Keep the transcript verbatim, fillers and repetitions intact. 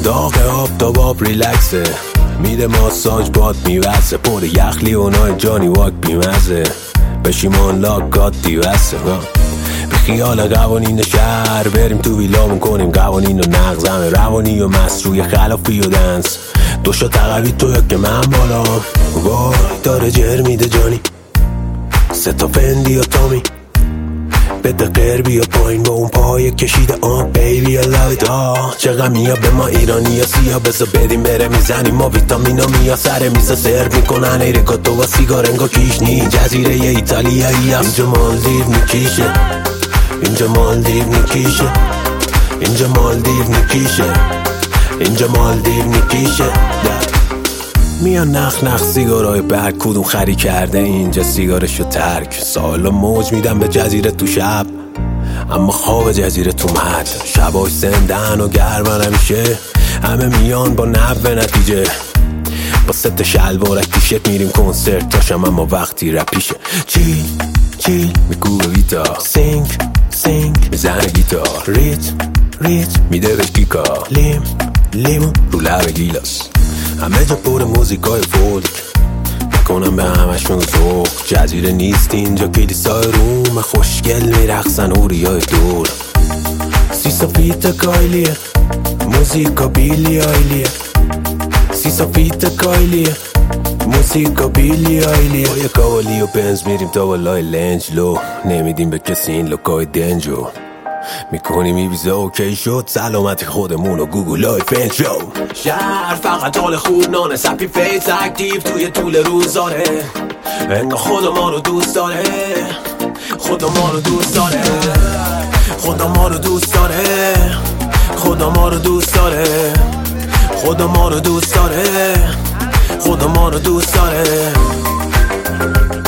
داغ آب تا باب ریلکسه، میده ماساژ باد میوزه، پر یخلی اونای جانی واک بیمزه، بشیمان لاک گاد دیوسته. به خیال قوانین شهر بریم تو ویلامون کنیم قوانین و نقض، همه روانی و مست روی خلافی و دنس، دوشا تقوی تو که من بالا وای داره جر میده جانی، سه تا فندی و تامی بده غیر بیا پایین با اون پای کشیده آن بیبی لایت. آه چه غمیه به ما ایرانی ها سیا، بزا بدیم بره میزنیم ما ویتامینا میا، سر میزا سرو میکنن ایرکاتو و سیگار انگا کیشنی، جزیره ی ایتالیایی هست اینجا مالدیو میکیشه، اینجا مالدیو میکیشه، اینجا مالدیو میکیشه، اینجا مالدیو میکیشه. میان نخ نخ سیگارای برگ کدوم خری کرده اینجا سیگارشو ترک، سالا موج میدم به جزیره تو شب اما خواب جزیره تو مد، شباش زندن و گرمن همیشه همه میان با نب به نتیجه، با ست شلوارک تیشت میریم کنسرت تاشم اما وقتی رپیشه، چیل چیل میگوه ویتا، سینگ سینگ میزنه گیتار، ریت ریت میده بهش گیکا، لیم لیمون رو لب گیلاس، همه جا پر موزیکای فولک میکنم به همشون ذوق، جزیره نیست اینجا کلیسای روم خوشگل میرقصن اوریای دور، سیسا فیت کایلیه موزیکا بیلی آیلیه، سیسا فیت کایلیه موزیکا بیلی آیلیه، با یه کاوالی و بنز میریم تا بالای لنجلو، نمیدیم به کسی این لوکای دنجو، میکنیم این ویزا اوکی شد سلامتی خودمون و گوگل های فنج شو، شهر فقط حال خوب نانه سپی فیس اکتیو توی طول روزاره، انگا خدا ما رو دوست داره، خدا ما رو دوست داره، خدا ما رو دوست داره، خدا ما رو دوست داره، خدا ما رو دوست داره، خدا ما رو دوست داره.